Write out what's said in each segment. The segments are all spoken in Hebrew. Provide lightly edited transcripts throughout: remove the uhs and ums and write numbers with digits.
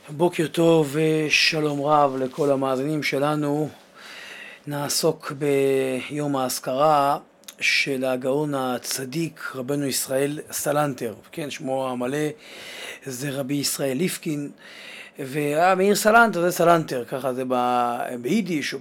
בוקר טוב ושלום רב לכל המאזינים שלנו. נעסוק ביום האזכרה של הגאון הצדיק רבנו ישראל סלנטר, כן, שמו המלא זה רבי ישראל ליפקין, ומאיר סלנטר זה סלנטר, ככה זה ביידיש או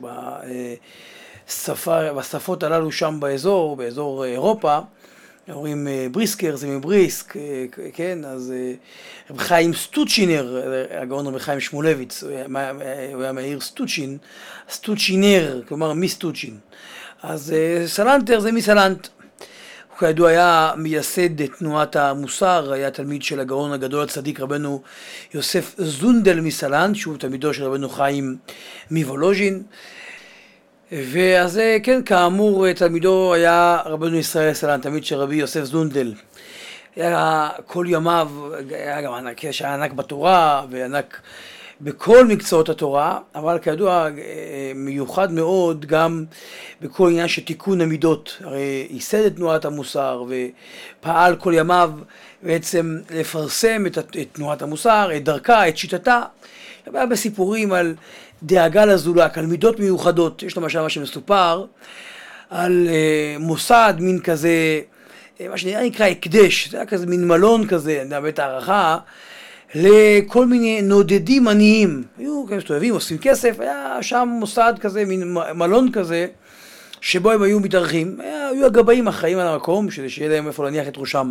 בשפות הללו שם באזור אירופה. אומרים בריסקר זה מבריסק, כן, אז רב חיים סטוצ'ינר, הגאון רב חיים שמולביץ, הוא היה מאיר סטוצ'ינר, כלומר מסטוצ'ין. אז סלנטר זה מסלנט. הוא כידוע היה מייסד תנועת המוסר, היה תלמיד של הגאון הגדול הצדיק רבנו יוסף זונדל מסלנט, שהוא תלמידו של רבנו חיים מוולוז'ין. ואז כן, כאמור, תלמידו היה רבנו ישראל סלנט, תלמיד של רבי יוסף זונדל. היה כל ימיו, היה גם ענק בתורה וענק בכל מקצועות התורה, אבל כידוע מיוחד מאוד גם בכל עניין של תיקון המידות. הרי ייסד את תנועת המוסר ופעל כל ימיו בעצם לפרסם את תנועת המוסר, את דרכה, את שיטתה. היה בסיפורים על דאגה לזולת, על מידות מיוחדות. יש למשל מה שמסופר על מוסד, מין כזה, מה שנקרא הקדש, זה היה כזה מין מלון כזה, בית הערכה, לכל מיני נודדים עניים. היו כאלה מסתובבים, עושים כסף, היה שם מוסד כזה, מין מלון כזה, שבו הם היו מתארחים. היו הגבאים אחראים על המקום, שיהיה להם איפה להניח את ראשם.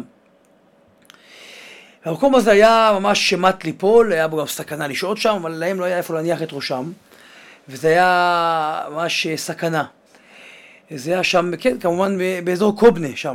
המקום הזה היה ממש שמט ליפול, היה בו גם סכנה לשהות שם, אבל להם לא היה איפה להניח את ראשם, וזה היה ממש סכנה. זה היה שם, כן, כמובן באזור קובנה שם.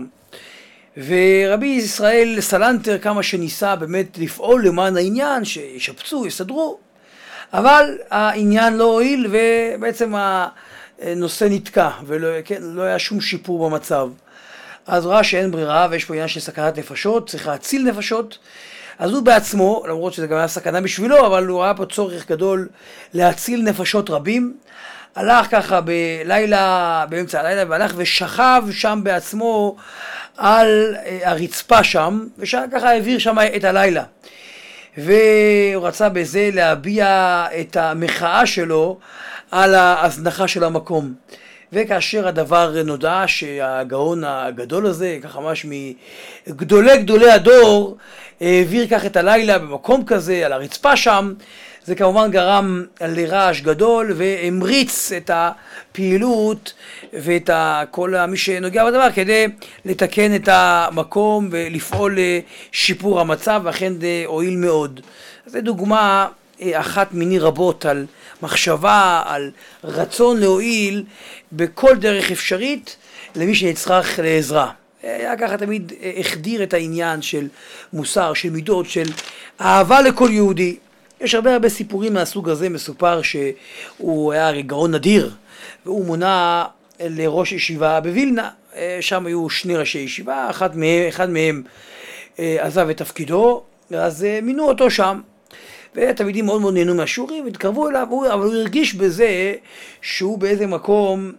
ורבי ישראל סלנטר כמה שניסה באמת לפעול למען העניין, שישפצו, יסדרו, אבל העניין לא הועיל, ובעצם הנושא נתקע, ולא היה שום שיפור במצב. אז ראה שאין ברירה, ויש פה עניין של סכנת נפשות, צריך להציל נפשות. אז הוא בעצמו, למרות שזה גם היה סכנה בשבילו, אבל הוא ראה פה צורך גדול להציל נפשות רבים. הלך ככה באמצע הלילה, והלך ושכב שם בעצמו על הרצפה שם, וככה העביר שם את הלילה. והוא רצה בזה להביע את המחאה שלו על ההזנחה של המקום. וכאשר הדבר נודע שהגאון הגדול הזה, ככה ממש מגדולי הדור, העביר כך את הלילה במקום כזה, על הרצפה שם, זה כמובן גרם לרעש גדול והמריץ את הפעילות ואת כל מי שנוגע בדבר כדי לתקן את המקום ולפעול לשיפור המצב, ואכן זה הועיל מאוד. זו דוגמה אחת מיני רבות על מחשבה, על רצון להועיל בכל דרך אפשרית למי שנצטרך לעזרה. היה ככה תמיד החדיר את העניין של מוסר, של מידות, של אהבה לכל יהודי. יש הרבה סיפורים מהסוג הזה. מסופר שהוא היה גאון נדיר, והוא מונה לראש ישיבה בווילנה. שם היו שני ראשי ישיבה, אחד מהם עזב את תפקידו, אז מינו אותו שם. והתלמידים מאוד מאוד נהנו מהשיעורים, והתקרבו אליו, אבל הוא הרגיש בזה שהוא באיזה מקום,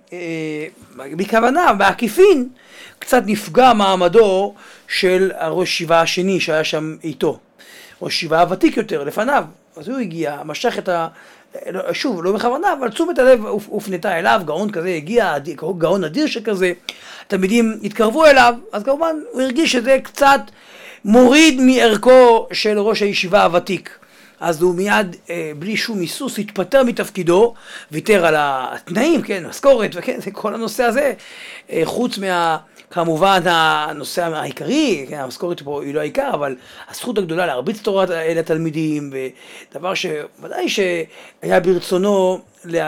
בכוונה, בעקיפין, קצת נפגע מעמדו של הראש ישיבה השני שהיה שם איתו. ראש ישיבה הוותיק יותר, לפניו. אז הוא הגיע, משך את שוב, לא בכוונה, אבל תשומת הלב הופנתה אליו, גאון כזה הגיע, גאון אדיר שכזה, התלמידים התקרבו אליו, אז כמובן הוא הרגיש שזה קצת מוריד מערכו של ראש הישיבה הוותיק. אז הוא מיד, בלי שום היסוס, התפטר מתפקידו, ויתר על התנאים, כן, משכורת, וכן, זה כל הנושא הזה, חוץ כמובן הנושא העיקרי, כן, המשכורת פה היא לא העיקר, אבל הזכות הגדולה להרביץ תורה לתלמידים, ודבר שוודאי שהיה ברצונו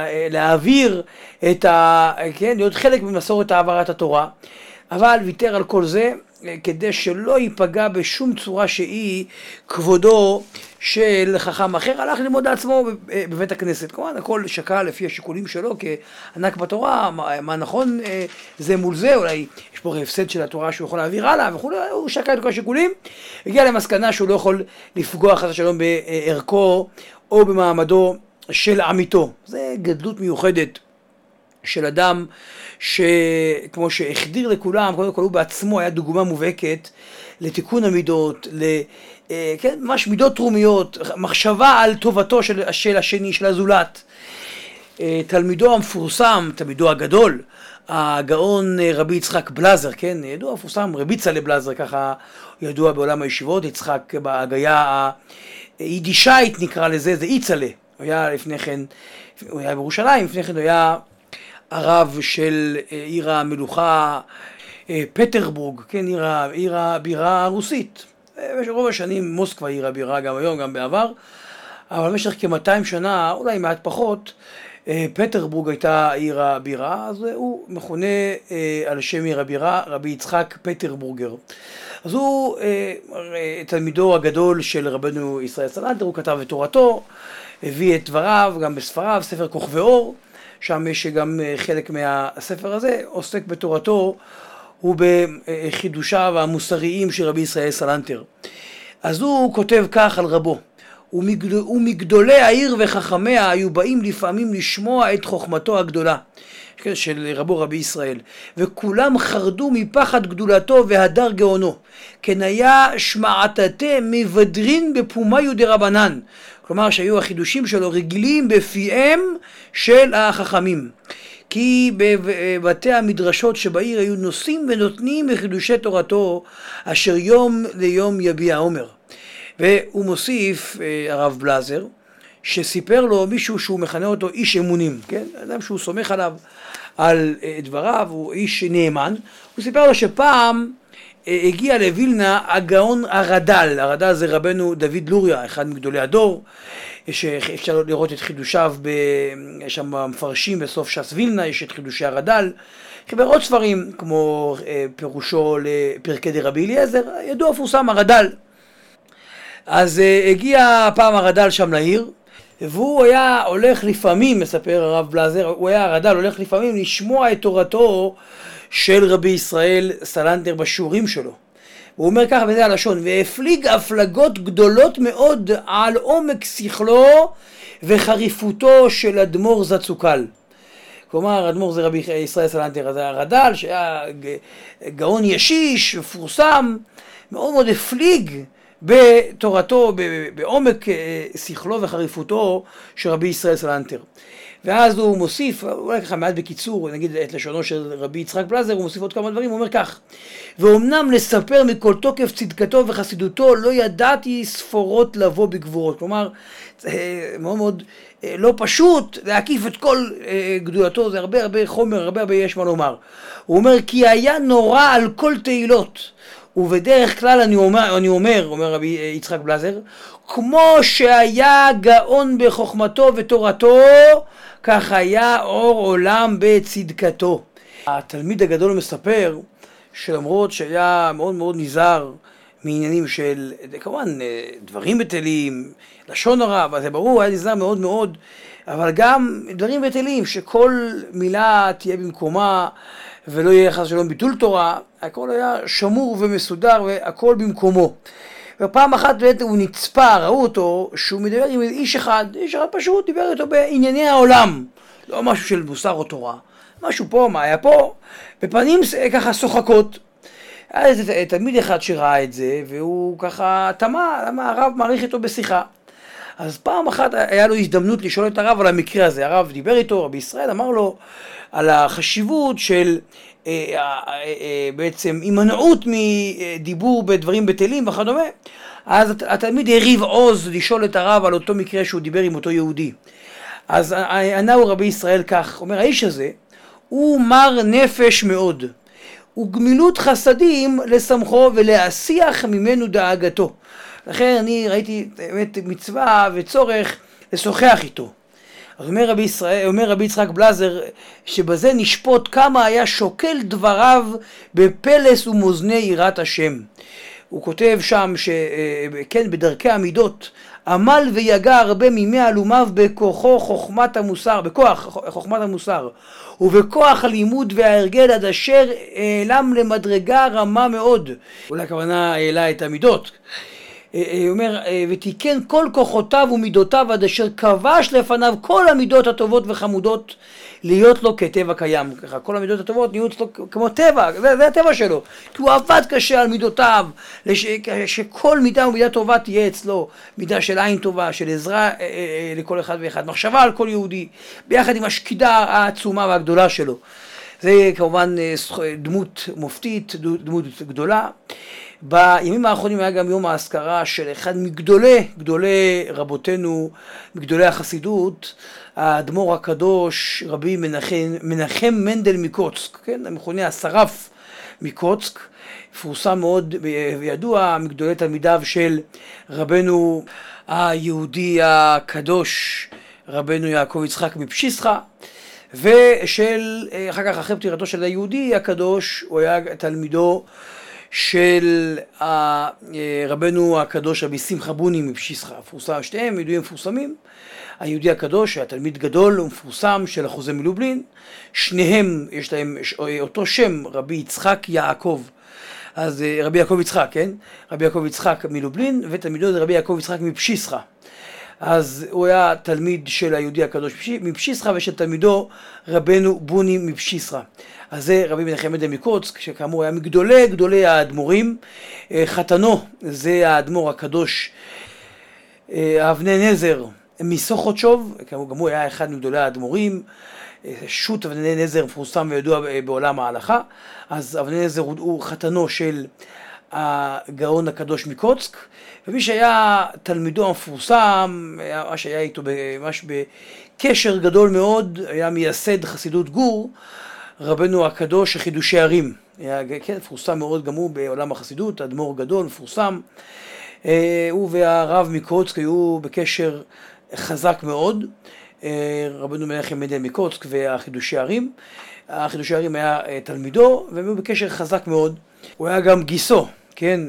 להעביר כן, להיות חלק ממסורת העברת התורה, אבל ויתר על כל זה, כדי שלא ייפגע בשום צורה שהיא כבודו של חכם אחר. הלך ללמוד לעצמו בבית הכנסת. כמובן, הכל שקל לפי השיקולים שלו כענק בתורה, מה נכון זה מול זה, אולי יש פה הפסד של התורה שהוא יכול להעביר הלאה וכו'. הוא שקל את כל השיקולים, הגיע למסקנה שהוא לא יכול לפגוע חס ושלום בערכו או במעמדו של עמיתו. זה גדלות מיוחדת של אדם שכמו שהחדיר לכולם, קודם כל הוא בעצמו היה דוגמה מובהקת לתיקון המידות, כן, ממש מידות תרומיות, מחשבה על טובתו של השני, של הזולת. תלמידו המפורסם, תלמידו הגדול, הגאון רבי יצחק בלזר, כן, ידוע מפורסם, רבי יצחק בלזר, ככה ידוע בעולם הישיבות, יצחק בהגייה היידישאית נקרא לזה, זה יצלה. הוא היה לפני כן, הוא היה בירושלים, לפני כן הוא היה הרב של עיר המלוכה פטרבורג, כן, עיר הבירה הרוסית. רוב השנים מוסקבה עיר הבירה, גם היום, גם בעבר, אבל במשך כ-200 שנה, אולי מעט פחות, פטרבורג הייתה עיר הבירה, אז הוא מכונה על שם עיר הבירה, רבי יצחק פטרבורגר. אז הוא תלמידו הגדול של רבנו ישראל סלנטר, הוא כתב את תורתו, הביא את דבריו, גם בספריו, ספר כוכבי אור, שם יש גם חלק מהספר הזה, עוסק בתורתו, הוא בחידושיו המוסריים של רבי ישראל סלנטר. אז הוא כותב כך על רבו, ומגדולי העיר וחכמיה היו באים לפעמים לשמוע את חוכמתו הגדולה של רבו רבי ישראל, וכולם חרדו מפחד גדולתו והדר גאונו, כן היה שמעתתה מבדרין בפומיו דרבנן, כלומר שהיו החידושים שלו רגילים בפיהם של החכמים, כי בבתי המדרשות שבעיר היו נושאים ונותנים מחידושי תורתו אשר יום ליום יביע עומר. והוא מוסיף, הרב בלזר, שסיפר לו מישהו שהוא מכנה אותו איש אמונים, כן? אדם שהוא סומך עליו על דבריו, הוא איש נאמן. הוא סיפר לו שפעם הגיע לווילנה הגאון הרד"ל, הרד"ל זה רבנו דוד לוריה, אחד מגדולי הדור, שאפשר לראות את חידושיו, יש שם מפרשים בסוף ש"ס וילנה, יש את חידושי הרד"ל, חיבר עוד ספרים כמו פירושו לפרקי דרבי אליעזר, ידוע מפורסם הרד"ל. אז הגיע פעם הרד"ל שם לעיר, והוא היה הולך לפעמים, מספר הרב בלזר, הוא היה הרד"ל הולך לפעמים לשמוע את תורתו של רבי ישראל סלנטר בשיעורים שלו. הוא אומר ככה בזה הלשון, והפליג הפלגות גדולות מאוד על עומק שכלו וחריפותו של אדמו"ר זצוק"ל. כלומר, אדמו"ר זה רבי ישראל סלנטר, אז הרד"ל שהיה גאון ישיש, מפורסם, מאוד מאוד הפליג בתורתו, בעומק שכלו וחריפותו של רבי ישראל סלנטר. ואז הוא מוסיף, אולי ככה מעט בקיצור, נגיד את לשונו של רבי יצחק בלזר, הוא מוסיף עוד כמה דברים, הוא אומר כך, ואומנם לספר מכל תוקף צדקתו וחסידותו, לא ידעתי ספורות לבוא בגבורות. כלומר, מאוד מאוד לא פשוט להקיף את כל גדולתו, זה הרבה חומר, הרבה יש מה לומר. הוא אומר, כי היה נורא על כל תהילות, ובדרך כלל אני אומר רבי יצחק בלזר, כמו שהיה גאון בחוכמתו ותורתו, כך היה אור עולם בצדקתו. התלמיד הגדול מספר שלמרות שהיה מאוד מאוד נזהר מעניינים של, כמובן, דברים בטלים, לשון הרע, זה ברור, היה נזהר מאוד מאוד, אבל גם דברים בטלים, שכל מילה תהיה במקומה, ולא יהיה חס ושלום ביטול תורה, הכל היה שמור ומסודר והכל במקומו. ופעם אחת באמת הוא נצפה, ראו אותו, שהוא מדבר עם איש אחד פשוט דיבר איתו בענייני העולם, לא משהו של מוסר או תורה, משהו פה, מה היה פה, בפנים ככה שוחקות. היה איזה תלמיד אחד שראה את זה, והוא ככה תמה, למה הרב מעריך איתו בשיחה. אז פעם אחת היה לו הזדמנות לשאול את הרב על המקרה הזה, הרב דיבר איתו, רבי ישראל אמר לו על החשיבות של בעצם הימנעות מדיבור בדברים בטלים וכדומה. אז התלמיד הריב עוז לשאול את הרב על אותו מקרה שהוא דיבר עם אותו יהודי. אז ענה רבי ישראל כך, אומר האיש הזה הוא מר נפש מאוד, וגמילות חסדים לשמחו ולהשיח ממנו דאגתו. לכן אני ראיתי באמת מצווה וצורך לשוחח איתו. אז אומר רבי יצחק בלזר שבזה נשפוט כמה היה שוקל דבריו בפלס ומאזני יראת השם. הוא כותב שם שכן בדרכי המידות עמל ויגע הרבה מימי אלומיו בכוח חוכמת המוסר ובכוח הלימוד וההרגל עד אשר העלם למדרגה רמה מאוד. אולי הכוונה העלה את המידות. הוא אומר, ותיקן כל כוחותיו ומידותיו עד אשר כבש לפניו כל המידות הטובות וחמודות להיות לו כטבע קיים. ככה, כל המידות הטובות נהיו לו כמו טבע, זה הטבע שלו. כי הוא עבד קשה על מידותיו, שכל מידה ומידה טובה תהיה אצלו, מידה של עין טובה, של עזרה לכל אחד ואחד, מחשבה על כל יהודי, ביחד עם השקידה העצומה והגדולה שלו. זה כמובן דמות מופתית, דמות גדולה. בימים האחרונים היה גם יום ההזכרה של אחד מגדולי רבותינו, מגדולי החסידות, האדמו"ר הקדוש רבי מנחם מנדל מקוצק, כן? המכונה השרף מקוצק, מפורסם מאוד וידוע, מגדולי תלמידיו של רבנו היהודי הקדוש, רבנו יעקב יצחק מפשיסחה, ושל, אחר כך אחרי פטירתו של היהודי הקדוש, הוא היה תלמידו של רבנו הקדוש רבי שמחה בוני מפשיסחה. שתיהם ידועים מפורסמים. היהודי הקדוש היה תלמיד גדול ומפורסם של החוזה מלובלין. שניהם יש להם אותו שם, רבי יצחק יעקב. אז רבי יעקב יצחק, כן? רבי יעקב יצחק מלובלין, ותלמידו זה רבי יעקב יצחק מפשיסחה. אז הוא היה תלמיד של היהודי הקדוש מפשיסחה ושל תלמידו רבנו בוני מפשיסחה. אז זה רבי מנחם מנדל מקוצק, שכאמור היה מגדולי האדמו"רים. חתנו זה האדמו"ר הקדוש אבני נזר מסוכותשוב, כאמור גם הוא היה אחד מגדולי האדמו"רים, שו"ת אבני נזר מפורסם וידוע בעולם ההלכה. אז אבני נזר הוא חתנו של הגאון הקדוש מקוצק, ומי שהיה תלמידו המפורסם, ממש היה איתו ממש בקשר גדול מאוד, היה מייסד חסידות גור, רבנו הקדוש חידושי ערים. היה כן, מפורסם מאוד גם הוא בעולם החסידות, אדמו"ר גדול, מפורסם. הוא והרב מקוצק היו בקשר חזק מאוד, רבנו מנחם מנדל מקוצק והחידושי ערים. החידושי ערים היה תלמידו, והם היו בקשר חזק מאוד. הוא היה גם גיסו, כן,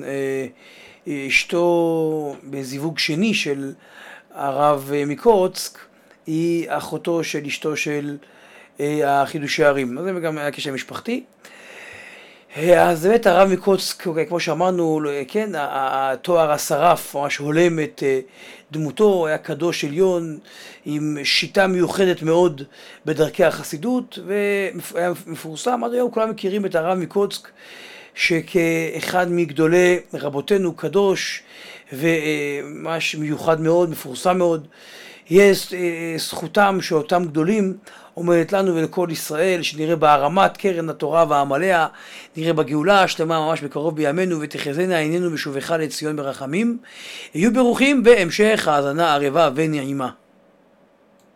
אשתו בזיווג שני של הרב מקוצק, היא אחותו של אשתו של החידושי ערים. אז זה גם היה קשר משפחתי. אז באמת הרב מקוצק, כמו שאמרנו, כן, התואר השרף ממש הולם את דמותו, היה קדוש עליון עם שיטה מיוחדת מאוד בדרכי החסידות, והיה מפורסם. עד היום כולם מכירים את הרב מקוצק שכאחד מגדולי רבותינו, קדוש וממש מיוחד מאוד, מפורסם מאוד. יש זכותם שאותם גדולים עומדת לנו ולכל ישראל, שנראה בהרמת קרן התורה ועמליה, נראה בגאולה השלמה ממש בקרוב בימינו, ותחזינה עינינו בשובך לציון ברחמים. יהיו ברוכים בהמשך האזנה ערבה ונעימה.